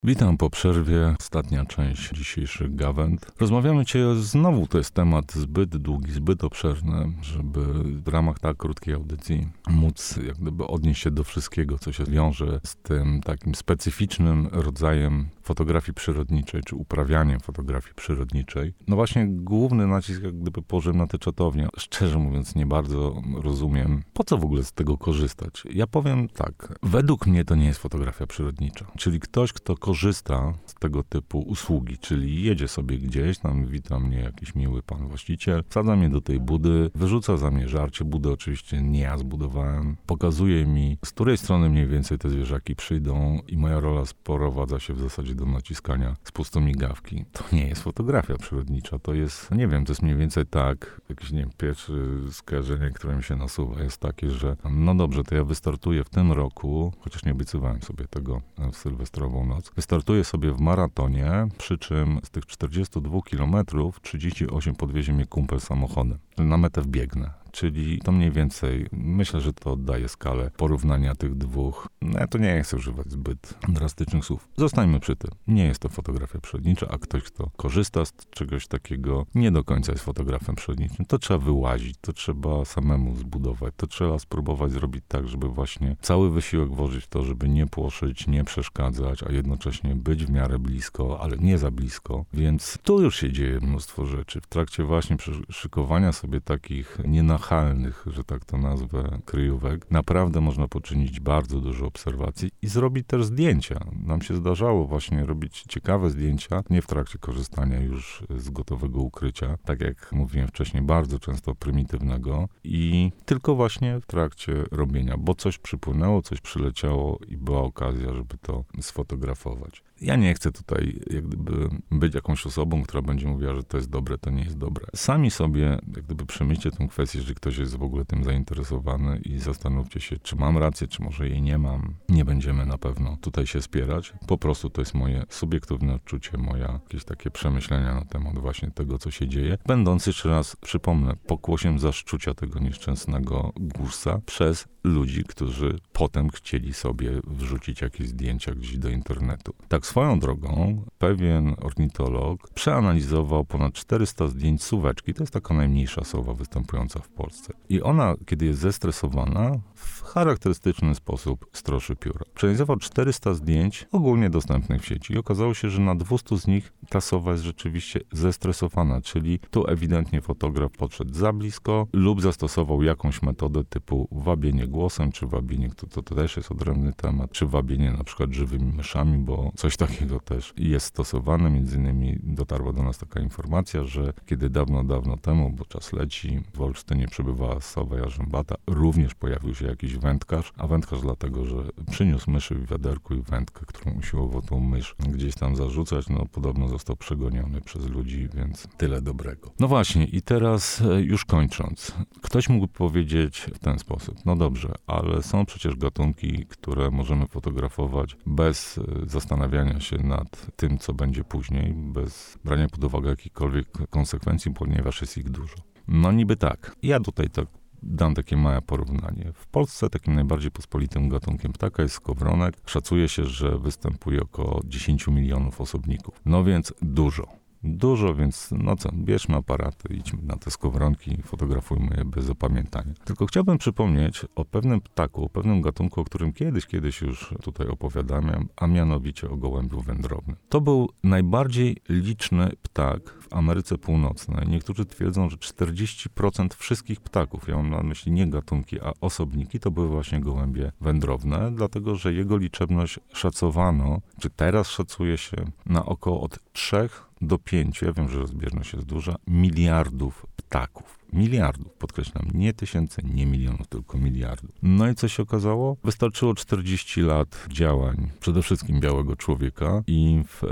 Witam po przerwie, ostatnia część dzisiejszych gawęd. Rozmawiamy dzisiaj znowu, to jest temat zbyt długi, zbyt obszerny, żeby w ramach tak krótkiej audycji móc jak gdyby odnieść się do wszystkiego, co się wiąże z tym takim specyficznym rodzajem fotografii przyrodniczej, czy uprawianiem fotografii przyrodniczej. No właśnie główny nacisk jak gdyby położyłem na te czatownie. Szczerze mówiąc nie bardzo rozumiem, po co w ogóle z tego korzystać. Ja powiem tak, według mnie to nie jest fotografia przyrodnicza, czyli ktoś, kto korzysta z tego typu usługi, czyli jedzie sobie gdzieś, tam wita mnie jakiś miły pan właściciel, wsadza mnie do tej budy, wyrzuca za mnie żarcie, budę oczywiście nie ja zbudowałem, pokazuje mi, z której strony mniej więcej te zwierzaki przyjdą i moja rola sprowadza się w zasadzie do naciskania spustomigawki. To nie jest fotografia przyrodnicza, to jest, nie wiem, to jest mniej więcej tak, jakieś, nie wiem, pierwsze skojarzenie, które mi się nasuwa, jest takie, że no dobrze, to ja wystartuję w tym roku, chociaż nie obiecywałem sobie tego w sylwestrową noc, wystartuję sobie w maratonie, przy czym z tych 42 kilometrów 38 podwiezie mnie kumpel samochodem. Na metę wbiegnę. Czyli to mniej więcej, myślę, że to oddaje skalę porównania tych dwóch. No ja to nie chcę używać zbyt drastycznych słów. Zostańmy przy tym. Nie jest to fotografia przyrodnicza, a ktoś, kto korzysta z czegoś takiego, nie do końca jest fotografem przyrodniczym. To trzeba wyłazić, to trzeba samemu zbudować, to trzeba spróbować zrobić tak, żeby właśnie cały wysiłek włożyć w to, żeby nie płoszyć, nie przeszkadzać, a jednocześnie być w miarę blisko, ale nie za blisko. Więc tu już się dzieje mnóstwo rzeczy. W trakcie właśnie szykowania sobie takich nienachalnych, że tak to nazwę, kryjówek, naprawdę można poczynić bardzo dużo obserwacji i zrobić też zdjęcia. Nam się zdarzało właśnie robić ciekawe zdjęcia, nie w trakcie korzystania już z gotowego ukrycia, tak jak mówiłem wcześniej, bardzo często prymitywnego i tylko właśnie w trakcie robienia, bo coś przypłynęło, coś przyleciało i była okazja, żeby to sfotografować. Ja nie chcę tutaj jak gdyby być jakąś osobą, która będzie mówiła, że to jest dobre, to nie jest dobre. Sami sobie jak gdyby przemyślcie tę kwestię, jeżeli ktoś jest w ogóle tym zainteresowany i zastanówcie się, czy mam rację, czy może jej nie mam. Nie będziemy na pewno tutaj się spierać. Po prostu to jest moje subiektywne odczucie, jakieś takie przemyślenia na temat właśnie tego, co się dzieje. Będąc jeszcze raz, przypomnę, pokłosiem zaszczucia tego nieszczęsnego górsa przez ludzi, którzy potem chcieli sobie wrzucić jakieś zdjęcia gdzieś do internetu. Tak swoją drogą, pewien ornitolog przeanalizował ponad 400 zdjęć suweczki. To jest taka najmniejsza sowa występująca w Polsce. I ona, kiedy jest zestresowana, w charakterystyczny sposób stroszy pióra. Przeanalizował 400 zdjęć ogólnie dostępnych w sieci i okazało się, że na 200 z nich ta sowa jest rzeczywiście zestresowana, czyli tu ewidentnie fotograf podszedł za blisko lub zastosował jakąś metodę typu wabienie głosem, czy wabienie, to też jest odrębny temat, czy wabienie na przykład żywymi myszami, bo coś takiego też jest stosowane. Między innymi dotarła do nas taka informacja, że kiedy dawno temu, bo czas leci, w Olsztynie przebywała sowa jarzębata, również pojawił się jakiś wędkarz, a wędkarz dlatego, że przyniósł myszy w wiaderku i wędkę, którą usiłował tą mysz gdzieś tam zarzucać, no podobno został przegoniony przez ludzi, więc tyle dobrego. No właśnie i teraz już kończąc, ktoś mógł powiedzieć w ten sposób, no dobrze, ale są przecież gatunki, które możemy fotografować bez zastanawiania się nad tym, co będzie później, bez brania pod uwagę jakichkolwiek konsekwencji, ponieważ jest ich dużo. No niby tak. Ja tutaj tak dam takie małe porównanie. W Polsce takim najbardziej pospolitym gatunkiem ptaka jest skowronek. Szacuje się, że występuje około 10 milionów osobników. No więc dużo, więc no co, bierzmy aparaty, idźmy na te skowronki, fotografujmy je bez opamiętania. Tylko chciałbym przypomnieć o pewnym ptaku, o pewnym gatunku, o którym kiedyś już tutaj opowiadałem, a mianowicie o gołębiu wędrownym. To był najbardziej liczny ptak w Ameryce Północnej. Niektórzy twierdzą, że 40% wszystkich ptaków, ja mam na myśli nie gatunki, a osobniki, to były właśnie gołębie wędrowne, dlatego że jego liczebność szacowano, czy teraz szacuje się na około od 3 do 5, ja wiem, że rozbieżność jest duża, miliardów ptaków. Miliardów, podkreślam, nie tysięcy, nie milionów, tylko miliardów. No i co się okazało? Wystarczyło 40 lat działań, przede wszystkim białego człowieka i w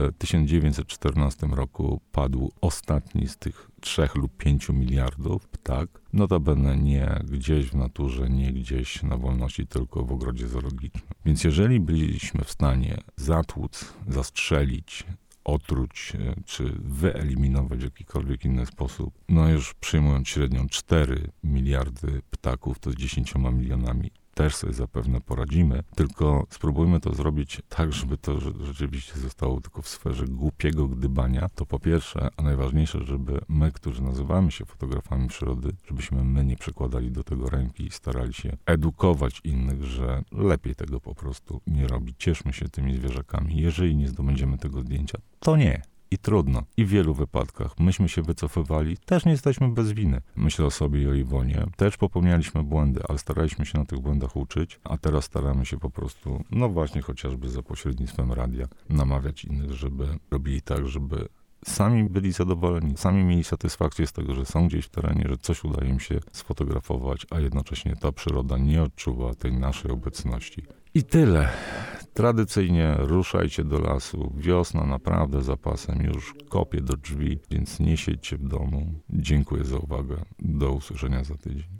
1914 roku padł ostatni z tych 3 lub 5 miliardów ptak. Notabene nie gdzieś w naturze, nie gdzieś na wolności, tylko w ogrodzie zoologicznym. Więc jeżeli byliśmy w stanie zatłuc, zastrzelić, otruć, czy wyeliminować w jakikolwiek inny sposób, no już przyjmując średnią 4 miliardy ptaków, to z 10 milionami też sobie zapewne poradzimy, tylko spróbujmy to zrobić tak, żeby to rzeczywiście zostało tylko w sferze głupiego gdybania. To po pierwsze, a najważniejsze, żeby my, którzy nazywamy się fotografami przyrody, żebyśmy my nie przykładali do tego ręki i starali się edukować innych, że lepiej tego po prostu nie robić. Cieszmy się tymi zwierzakami. Jeżeli nie zdobędziemy tego zdjęcia, to nie. I trudno. I w wielu wypadkach myśmy się wycofywali, też nie jesteśmy bez winy. Myślę o sobie i o Iwonie. Też popełnialiśmy błędy, ale staraliśmy się na tych błędach uczyć, a teraz staramy się po prostu, no właśnie chociażby za pośrednictwem radia, namawiać innych, żeby robili tak, żeby sami byli zadowoleni, sami mieli satysfakcję z tego, że są gdzieś w terenie, że coś udaje im się sfotografować, a jednocześnie ta przyroda nie odczuwa tej naszej obecności. I tyle. Tradycyjnie ruszajcie do lasu. Wiosna naprawdę za pasem już kopie do drzwi, więc nie siedźcie w domu. Dziękuję za uwagę. Do usłyszenia za tydzień.